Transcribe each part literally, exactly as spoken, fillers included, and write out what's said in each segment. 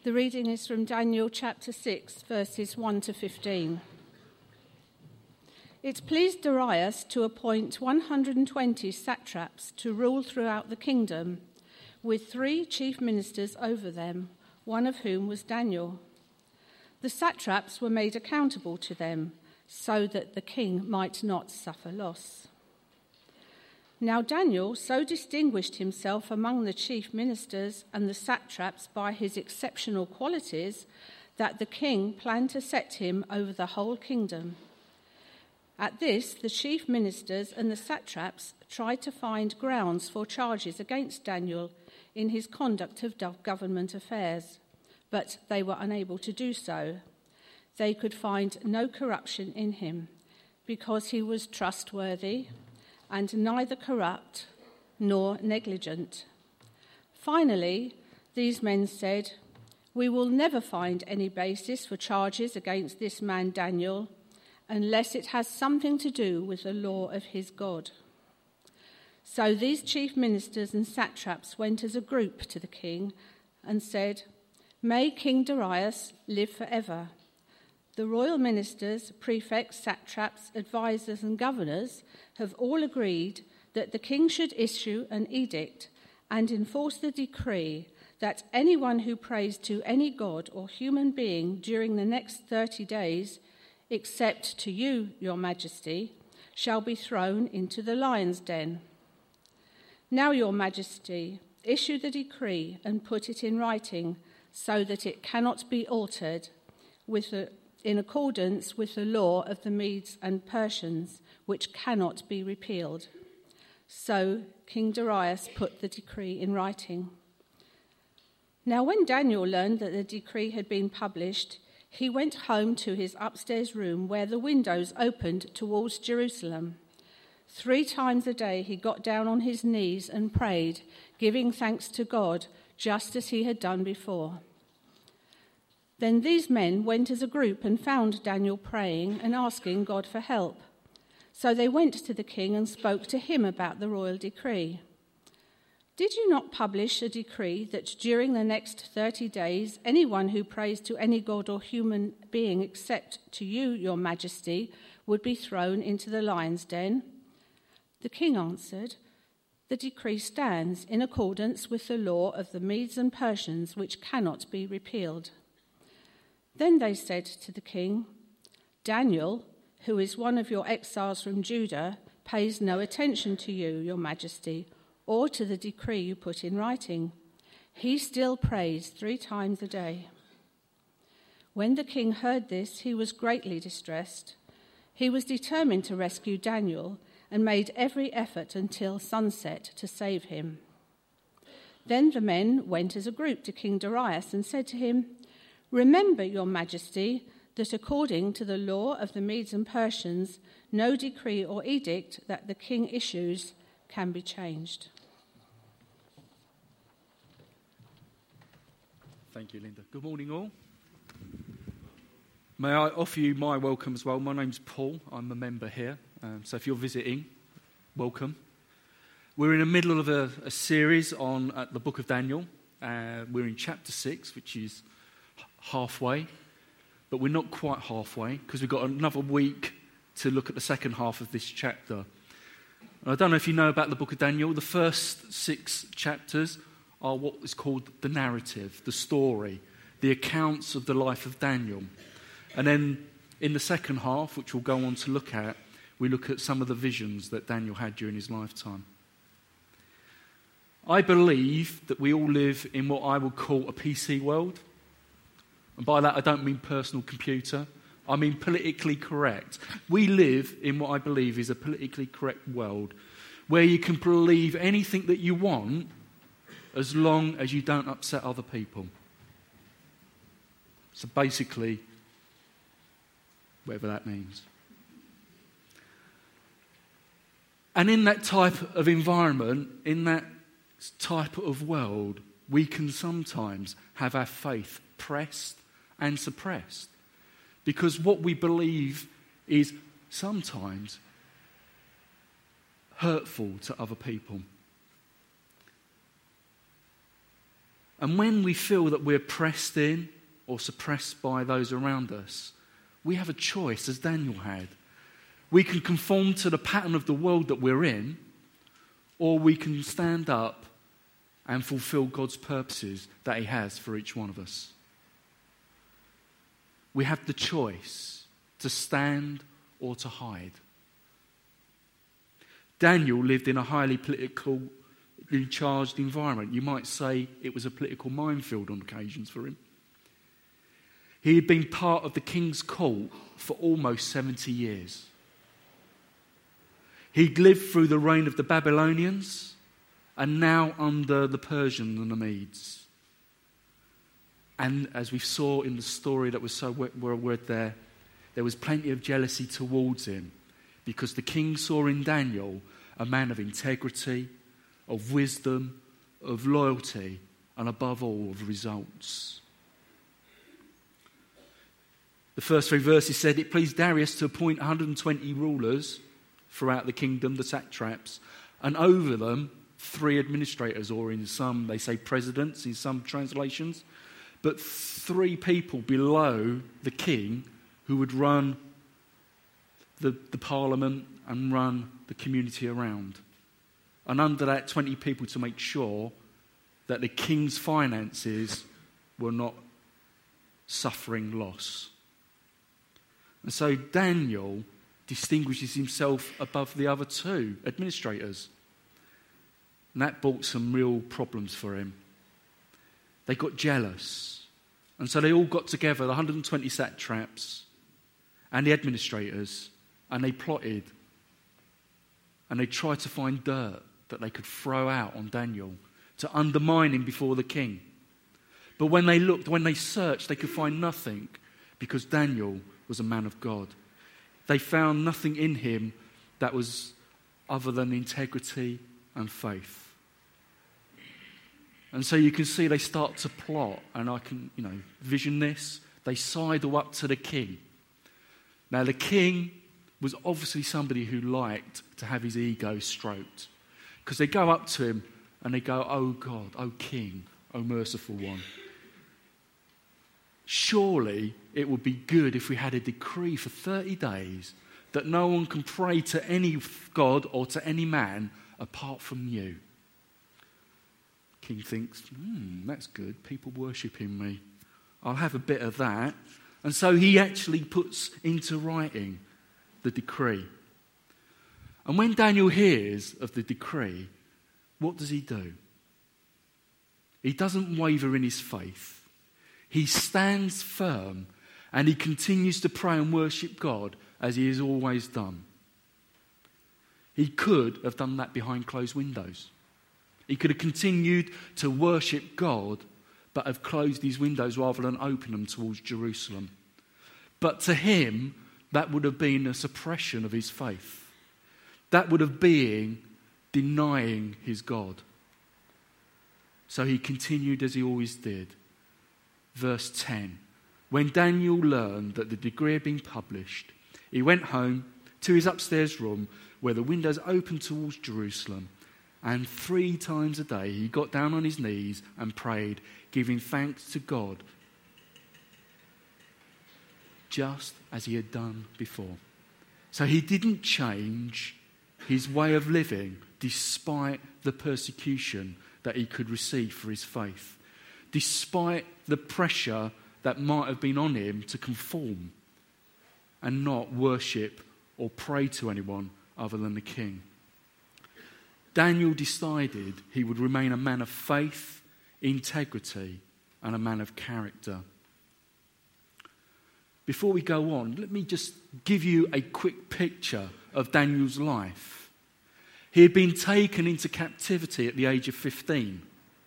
The reading is from Daniel chapter six, verses one to fifteen. It pleased Darius to appoint one hundred twenty satraps to rule throughout the kingdom, with three chief ministers over them, one of whom was Daniel. The satraps were made accountable to them, so that the king might not suffer loss. Now Daniel so distinguished himself among the chief ministers and the satraps by his exceptional qualities that the king planned to set him over the whole kingdom. At this, the chief ministers and the satraps tried to find grounds for charges against Daniel in his conduct of government affairs, but they were unable to do so. They could find no corruption in him, because he was trustworthy and neither corrupt nor negligent. Finally, these men said, "We will never find any basis for charges against this man Daniel, unless it has something to do with the law of his God." So these chief ministers and satraps went as a group to the king and said, "May King Darius live forever." The royal ministers, prefects, satraps, advisors, and governors have all agreed that the king should issue an edict and enforce the decree that anyone who prays to any god or human being during the next thirty days, except to you, your majesty, shall be thrown into the lion's den. Now, your majesty, issue the decree and put it in writing so that it cannot be altered with the in accordance with the law of the Medes and Persians, which cannot be repealed. So King Darius put the decree in writing. Now when Daniel learned that the decree had been published, he went home to his upstairs room where the windows opened towards Jerusalem. Three times a day he got down on his knees and prayed, giving thanks to God, just as he had done before. Then these men went as a group and found Daniel praying and asking God for help. So they went to the king and spoke to him about the royal decree. "Did you not publish a decree that during the next thirty days, anyone who prays to any god or human being except to you, your majesty, would be thrown into the lion's den?" The king answered, "The decree stands in accordance with the law of the Medes and Persians, which cannot be repealed." Then they said to the king, "Daniel, who is one of your exiles from Judah, pays no attention to you, your majesty, or to the decree you put in writing. He still prays three times a day." When the king heard this, he was greatly distressed. He was determined to rescue Daniel and made every effort until sunset to save him. Then the men went as a group to King Darius and said to him, "Remember, your majesty, that according to the law of the Medes and Persians, no decree or edict that the king issues can be changed." Thank you, Linda. Good morning, all. May I offer you my welcome as well. My name's Paul. I'm a member here. Um, so if you're visiting, welcome. We're in the middle of a, a series on uh, the book of Daniel. Uh, we're in chapter six, which is halfway, but we're not quite halfway because we've got another week to look at the second half of this chapter. And I don't know if you know about the book of Daniel. The first six chapters are what is called the narrative, the story, the accounts of the life of Daniel. And then in the second half, which we'll go on to look at, we look at some of the visions that Daniel had during his lifetime. I believe that we all live in what I would call a P C world. And by that, I don't mean personal computer. I mean politically correct. We live in what I believe is a politically correct world where you can believe anything that you want as long as you don't upset other people. So basically, whatever that means. And in that type of environment, in that type of world, we can sometimes have our faith pressed and suppressed, because what we believe is sometimes hurtful to other people. And when we feel that we're pressed in or suppressed by those around us, we have a choice, as Daniel had. We can conform to the pattern of the world that we're in, or we can stand up and fulfill God's purposes that he has for each one of us. We have the choice to stand or to hide. Daniel lived in a highly politically charged environment. You might say it was a political minefield on occasions for him. He had been part of the king's court for almost seventy years. He'd lived through the reign of the Babylonians and now under the Persians and the Medes. And as we saw in the story that was so well read there, there was plenty of jealousy towards him because the king saw in Daniel a man of integrity, of wisdom, of loyalty, and above all, of results. The first three verses said, it pleased Darius to appoint one hundred twenty rulers throughout the kingdom, the satraps, and over them three administrators, or in some they say presidents in some translations, but three people below the king who would run the, the parliament and run the community around. And under that, twenty people to make sure that the king's finances were not suffering loss. And so Daniel distinguishes himself above the other two administrators. And that brought some real problems for him. They got jealous. And so they all got together, the one hundred twenty satraps and the administrators, and they plotted. And they tried to find dirt that they could throw out on Daniel to undermine him before the king. But when they looked, when they searched, they could find nothing because Daniel was a man of God. They found nothing in him that was other than integrity and faith. And so you can see they start to plot, and I can, you know, vision this. They sidle up to the king. Now the king was obviously somebody who liked to have his ego stroked, because they go up to him and they go, "Oh God, oh King, oh merciful one. Surely it would be good if we had a decree for thirty days that no one can pray to any god or to any man apart from you." King thinks, hmm, that's good. People worshipping me. I'll have a bit of that. And so he actually puts into writing the decree. And when Daniel hears of the decree, what does he do? He doesn't waver in his faith. He stands firm and he continues to pray and worship God as he has always done. He could have done that behind closed windows. He could have continued to worship God, but have closed his windows rather than open them towards Jerusalem. But to him, that would have been a suppression of his faith. That would have been denying his God. So he continued as he always did. Verse ten. When Daniel learned that the decree had been published, he went home to his upstairs room where the windows opened towards Jerusalem. And three times a day he got down on his knees and prayed, giving thanks to God, just as he had done before. So he didn't change his way of living despite the persecution that he could receive for his faith, despite the pressure that might have been on him to conform and not worship or pray to anyone other than the king. Daniel decided he would remain a man of faith, integrity, and a man of character. Before we go on, let me just give you a quick picture of Daniel's life. He had been taken into captivity at the age of fifteen.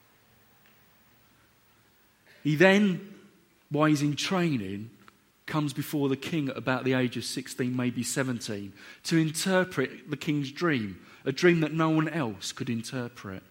He then, while he's in training, comes before the king at about the age of sixteen, maybe seventeen, to interpret the king's dream, a dream that no one else could interpret.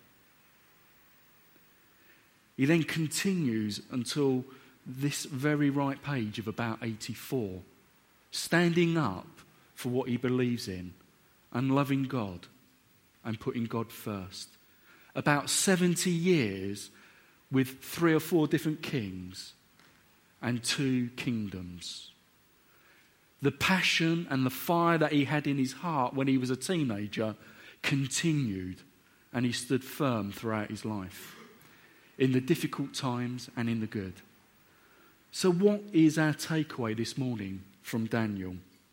He then continues until this very right page of about eighty-four, standing up for what he believes in and loving God and putting God first. About seventy years with three or four different kings and two kingdoms. The passion and the fire that he had in his heart when he was a teenager continued, and he stood firm throughout his life, in the difficult times and in the good. So what is our takeaway this morning from Daniel?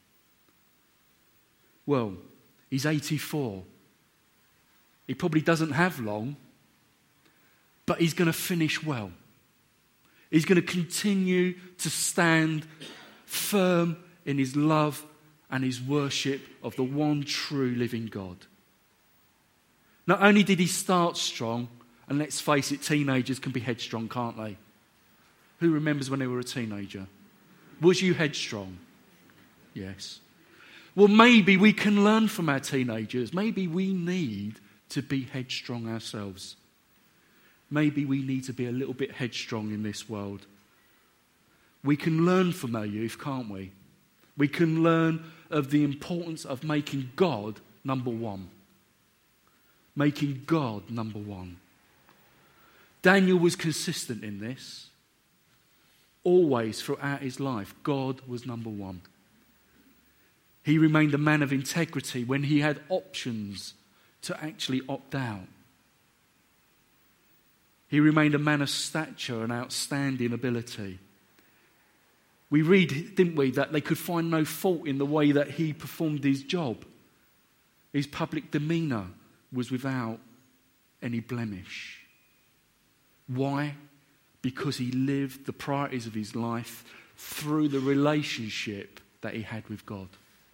Well, he's eighty-four. He probably doesn't have long, but he's going to finish well. He's going to continue to stand firm in his love and his worship of the one true living God. Not only did he start strong, and let's face it, teenagers can be headstrong, can't they? Who remembers when they were a teenager? Was you headstrong? Yes. Well, maybe we can learn from our teenagers. Maybe we need to be headstrong ourselves. Maybe we need to be a little bit headstrong in this world. We can learn from our youth, can't we? We can learn of the importance of making God number one. Making God number one. Daniel was consistent in this. Always throughout his life, God was number one. He remained a man of integrity when he had options to actually opt out. He remained a man of stature and outstanding ability. We read, didn't we, that they could find no fault in the way that he performed his job. His public demeanour was without any blemish. Why? Because he lived the priorities of his life through the relationship that he had with God.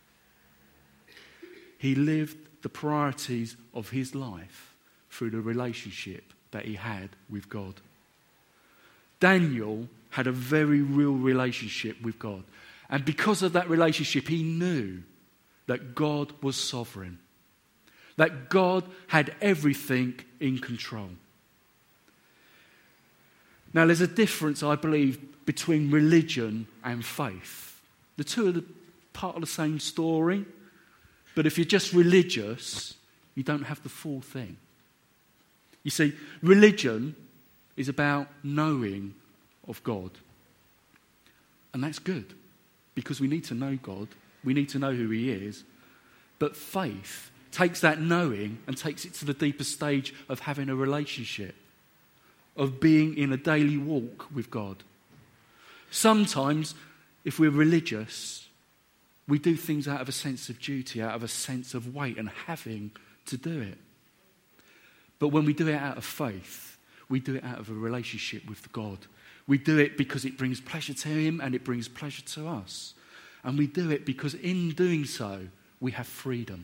He lived the priorities of his life through the relationship that he had with God. Daniel had a very real relationship with God. And because of that relationship, he knew that God was sovereign. That God had everything in control. Now, there's a difference, I believe, between religion and faith. The two are the part of the same story. But if you're just religious, you don't have the full thing. You see, religion is about knowing of God. And that's good, because we need to know God. We need to know who he is. But faith takes that knowing and takes it to the deeper stage of having a relationship, of being in a daily walk with God. Sometimes, if we're religious, we do things out of a sense of duty, out of a sense of weight and having to do it. But when we do it out of faith, we do it out of a relationship with God. We do it because it brings pleasure to him and it brings pleasure to us. And we do it because in doing so, we have freedom.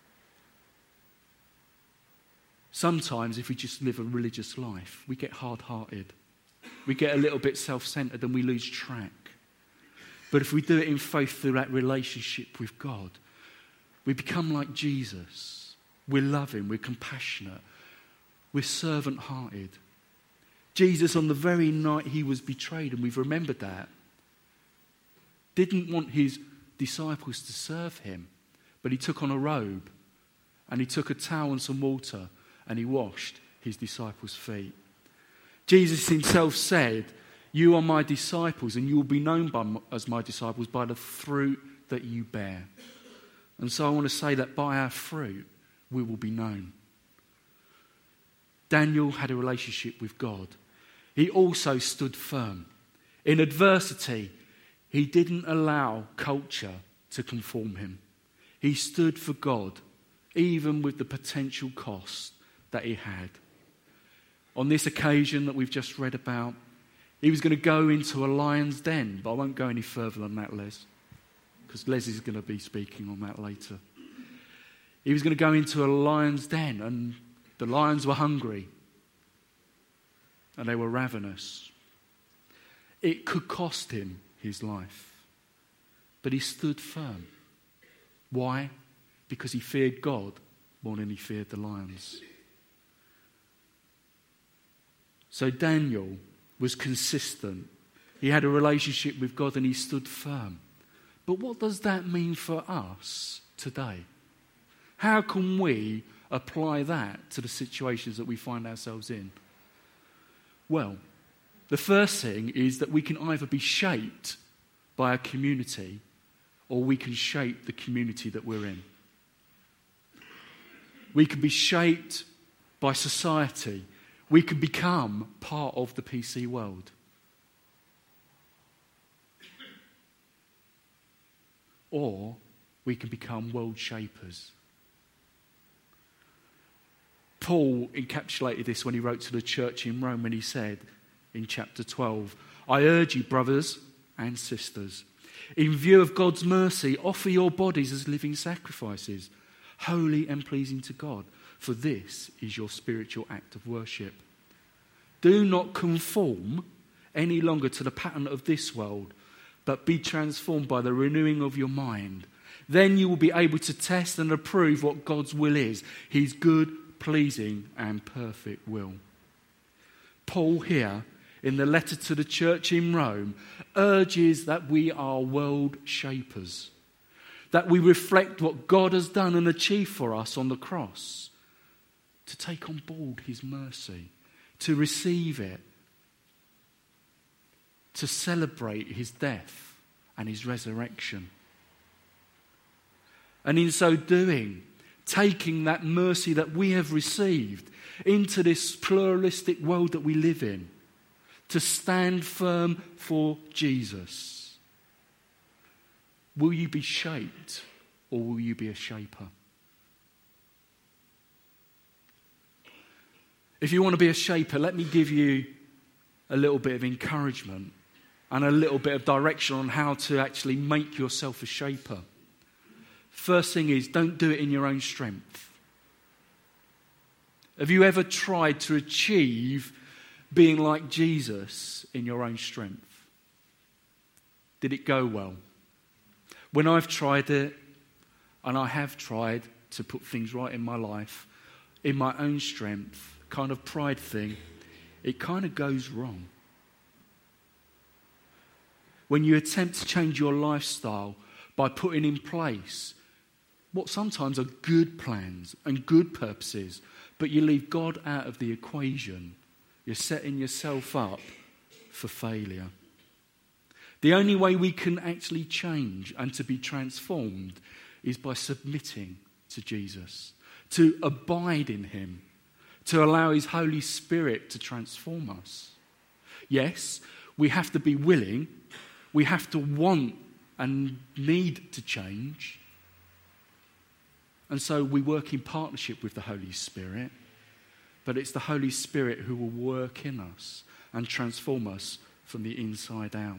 Sometimes if we just live a religious life, we get hard-hearted. We get a little bit self-centered and we lose track. But if we do it in faith through that relationship with God, we become like Jesus. We're loving, we're compassionate, we're servant-hearted. Jesus, on the very night he was betrayed, and we've remembered that, didn't want his disciples to serve him, but he took on a robe and he took a towel and some water and he washed his disciples' feet. Jesus himself said, "You are my disciples and you will be known by, as my disciples by the fruit that you bear." And so I want to say that by our fruit we will be known. Daniel had a relationship with God. He also stood firm. In adversity, he didn't allow culture to conform him. He stood for God, even with the potential cost that he had. On this occasion that we've just read about, he was going to go into a lion's den, but I won't go any further than that, Les, because Les is going to be speaking on that later. He was going to go into a lion's den, and the lions were hungry, and they were ravenous. It could cost him his life, but he stood firm. Why? Because he feared God more than he feared the lions. So Daniel was consistent. He had a relationship with God and he stood firm. But what does that mean for us today? How can we apply that to the situations that we find ourselves in? Well, the first thing is that we can either be shaped by a community or we can shape the community that we're in. We can be shaped by society. We can become part of the P C world. Or we can become world shapers. Paul encapsulated this when he wrote to the church in Rome when he said in chapter twelve, I urge you, brothers and sisters, in view of God's mercy, offer your bodies as living sacrifices, holy and pleasing to God, for this is your spiritual act of worship. Do not conform any longer to the pattern of this world, but be transformed by the renewing of your mind. Then you will be able to test and approve what God's will is, his good, pleasing and perfect will. Paul here, in the letter to the church in Rome, urges that we are world shapers, that we reflect what God has done and achieved for us on the cross, to take on board his mercy, to receive it, to celebrate his death and his resurrection. And in so doing, taking that mercy that we have received into this pluralistic world that we live in, to stand firm for Jesus. Will you be shaped or will you be a shaper? If you want to be a shaper, let me give you a little bit of encouragement and a little bit of direction on how to actually make yourself a shaper. First thing is, don't do it in your own strength. Have you ever tried to achieve being like Jesus in your own strength? Did it go well? When I've tried it, and I have tried to put things right in my life, in my own strength, kind of pride thing, it kind of goes wrong. When you attempt to change your lifestyle by putting in place what sometimes are good plans and good purposes, but you leave God out of the equation, you're setting yourself up for failure. The only way we can actually change and to be transformed is by submitting to Jesus, to abide in him, to allow his Holy Spirit to transform us. Yes, we have to be willing, we have to want and need to change. And so we work in partnership with the Holy Spirit, but it's the Holy Spirit who will work in us and transform us from the inside out.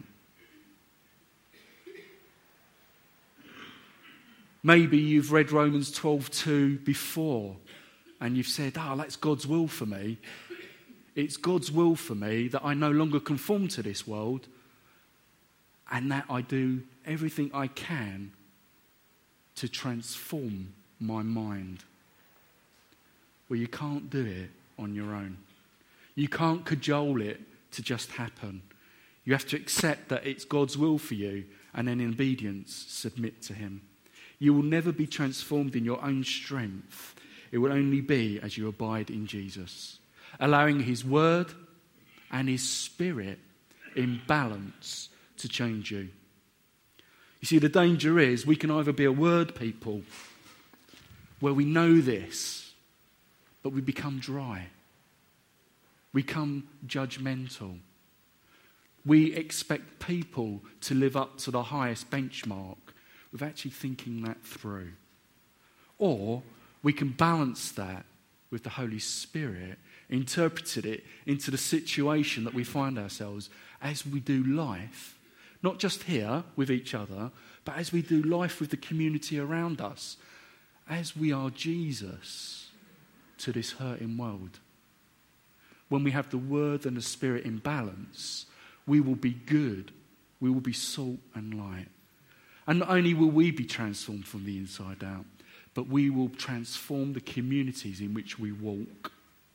Maybe you've read Romans twelve two before and you've said, oh, that's God's will for me. It's God's will for me that I no longer conform to this world and that I do everything I can to transform my mind. Well, you can't do it on your own. You can't cajole it to just happen. You have to accept that it's God's will for you and then in obedience submit to him. You will never be transformed in your own strength. It will only be as you abide in Jesus, allowing his word and his spirit in balance to change you. You see, the danger is we can either be a word people where we know this, but we become dry. We become judgmental. We expect people to live up to the highest benchmark without actually thinking that through. Or we can balance that with the Holy Spirit, interpreted it into the situation that we find ourselves as we do life, not just here with each other, but as we do life with the community around us, as we are Jesus to this hurting world. When we have the word and the spirit in balance, we will be good, we will be salt and light. And not only will we be transformed from the inside out, but we will transform the communities in which we walk.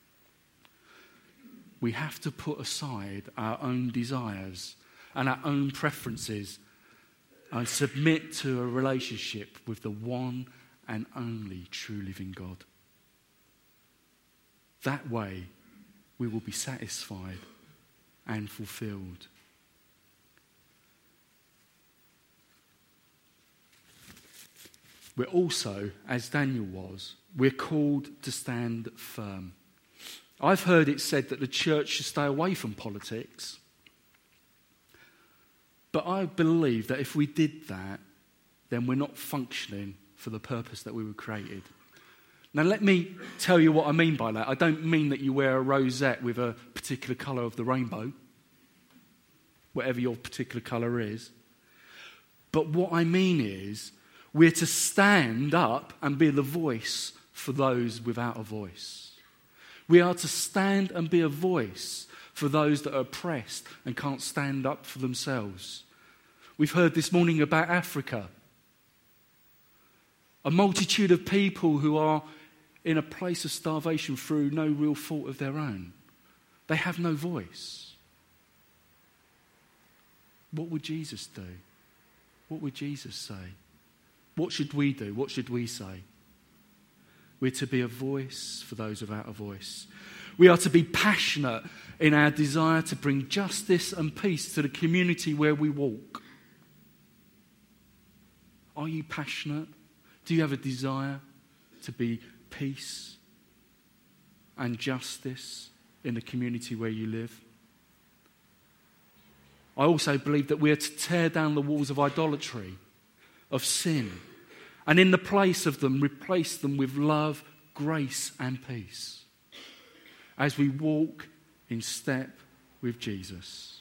We have to put aside our own desires and our own preferences and submit to a relationship with the one and only true living God. That way, we will be satisfied and fulfilled. We're also, as Daniel was, we're called to stand firm. I've heard it said that the church should stay away from politics. But I believe that if we did that, then we're not functioning for the purpose that we were created. Now let me tell you what I mean by that. I don't mean that you wear a rosette with a particular colour of the rainbow, whatever your particular colour is. But what I mean is, we're to stand up and be the voice for those without a voice. We are to stand and be a voice for those that are oppressed and can't stand up for themselves. We've heard this morning about Africa. A multitude of people who are in a place of starvation through no real fault of their own. They have no voice. What would Jesus do? What would Jesus say? What should we do? What should we say? We're to be a voice for those without a voice. We are to be passionate in our desire to bring justice and peace to the community where we walk. Are you passionate? Do you have a desire to be peace and justice in the community where you live? I also believe that we are to tear down the walls of idolatry, of sin, and in the place of them, replace them with love, grace, and peace as we walk in step with Jesus.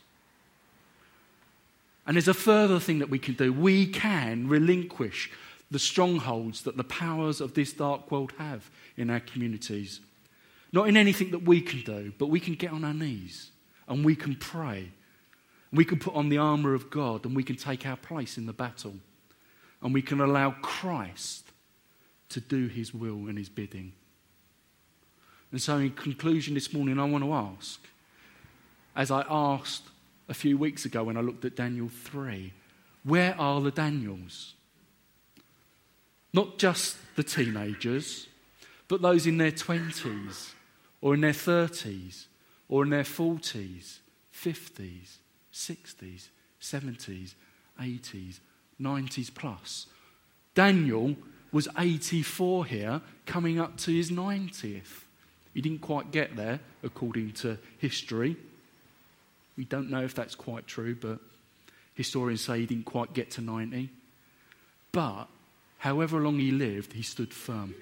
And there's a further thing that we can do. We can relinquish the strongholds that the powers of this dark world have in our communities. Not in anything that we can do, but we can get on our knees and we can pray. We can put on the armour of God and we can take our place in the battle. And we can allow Christ to do his will and his bidding. And so in conclusion this morning, I want to ask, as I asked a few weeks ago when I looked at Daniel three, where are the Daniels? Not just the teenagers, but those in their twenties or in their thirties or in their forties, fifties, sixties, seventies, eighties, nineties plus. Daniel was eighty-four here, coming up to his ninetieth. He didn't quite get there, according to history. We don't know if that's quite true, but historians say he didn't quite get to ninety. But however long he lived, he stood firm.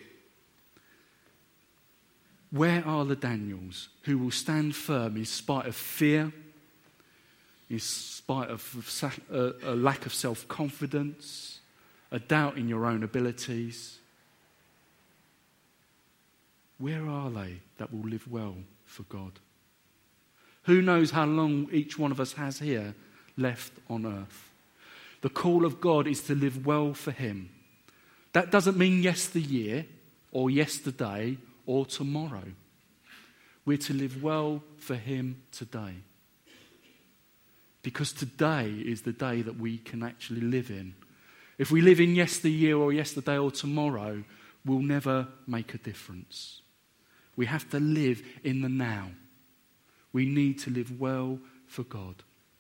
Where are the Daniels who will stand firm in spite of fear, in spite of a, a lack of self-confidence, a doubt in your own abilities? Where are they that will live well for God? Who knows how long each one of us has here left on earth? The call of God is to live well for him. That doesn't mean yesteryear or yesterday or tomorrow. We're to live well for him today. Because today is the day that we can actually live in. If we live in yesteryear or yesterday or tomorrow, we'll never make a difference. We have to live in the now. We need to live well for God.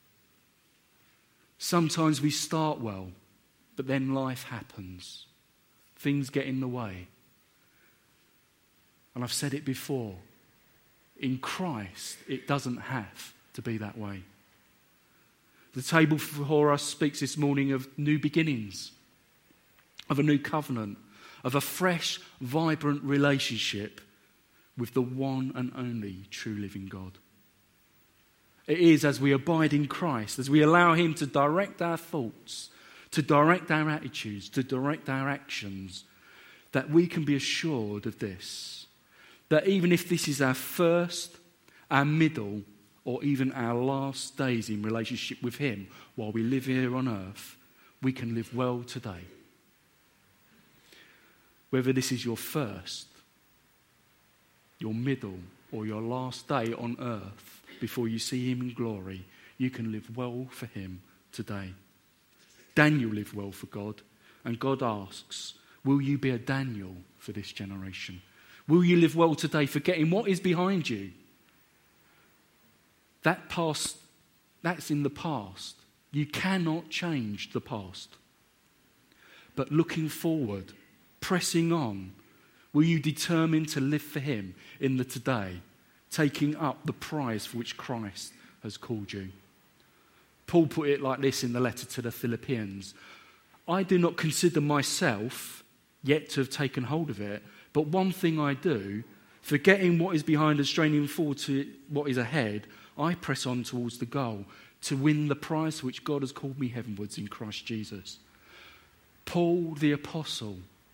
Sometimes we start well, but then life happens. Things get in the way. And I've said it before, in Christ, it doesn't have to be that way. The table before us speaks this morning of new beginnings, of a new covenant, of a fresh, vibrant relationship with the one and only true living God. It is as we abide in Christ, as we allow him to direct our thoughts, to direct our attitudes, to direct our actions, that we can be assured of this, that even if this is our first, our middle, or even our last days in relationship with him while we live here on earth, we can live well today. Whether this is your first, your middle, or your last day on earth before you see him in glory, you can live well for him today. Daniel lived well for God, and God asks, will you be a Daniel for this generation? Will you live well today, forgetting what is behind you? That past, that's in the past. You cannot change the past. But looking forward, pressing on, will you determine to live for him in the today, taking up the prize for which Christ has called you? Paul put it like this in the letter to the Philippians. I do not consider myself yet to have taken hold of it, but one thing I do, forgetting what is behind and straining forward to what is ahead, I press on towards the goal, to win the prize for which God has called me heavenwards in Christ Jesus. Paul the apostle,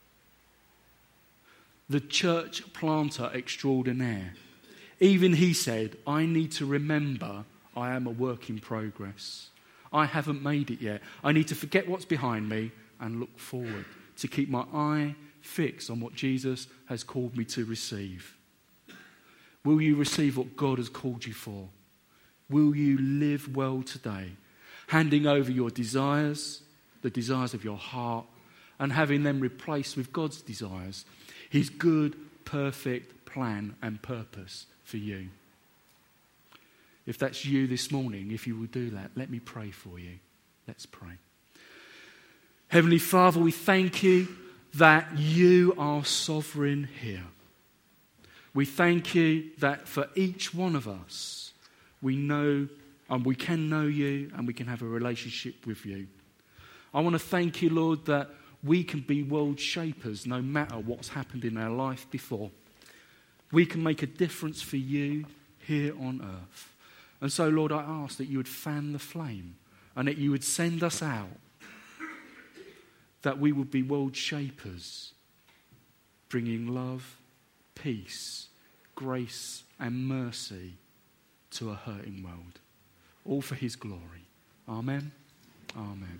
the church planter extraordinaire, even he said, I need to remember I am a work in progress. I haven't made it yet. I need to forget what's behind me and look forward, to keep my eye fixed on what Jesus has called me to receive. Will you receive what God has called you for? Will you live well today, handing over your desires, the desires of your heart, and having them replaced with God's desires, his good, perfect plan and purpose for you? If that's you this morning, if you will do that, let me pray for you. Let's pray. Heavenly Father, we thank you that you are sovereign here. We thank you that for each one of us, we know and we can know you and we can have a relationship with you. I want to thank you, Lord, that we can be world shapers no matter what's happened in our life before. We can make a difference for you here on earth. And so, Lord, I ask that you would fan the flame and that you would send us out, that we would be world shapers, bringing love, peace, grace and mercy to a hurting world. All for his glory. Amen. Amen.